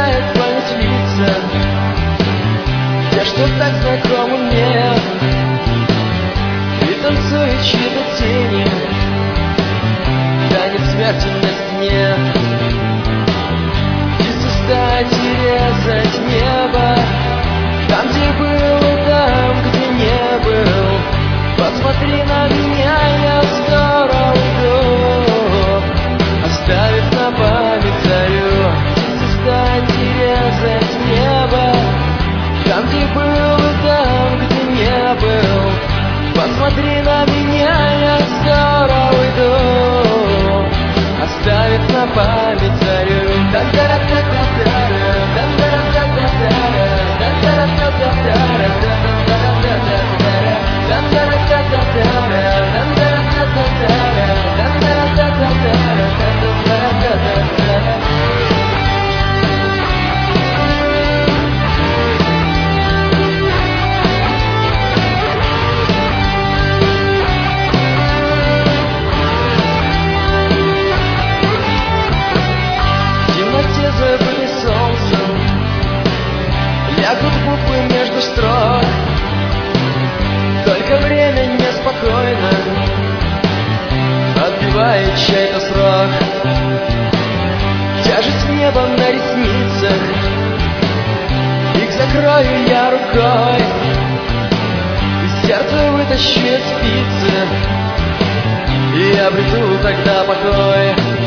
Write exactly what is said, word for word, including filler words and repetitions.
начинает память лица, те, что так знакомы мне, и танцуют чьи-то тени, танец смерти на стене. Птицы стать и резать небо, там, где был, и там, где не был. Посмотри на меня, я скоро уйду, оставив на память зарю. Птицы стать и резать небо, там, где был, и там, где не был. Посмотри на меня, я скоро уйду, оставив на память зарю. Забыли солнцем, лягут буквы между строк. Только время неспокойно отбивает чей-то срок. Тяжесть неба на ресницах, их закрою я рукой, из сердца вытащу спицы, и обрету тогда покой.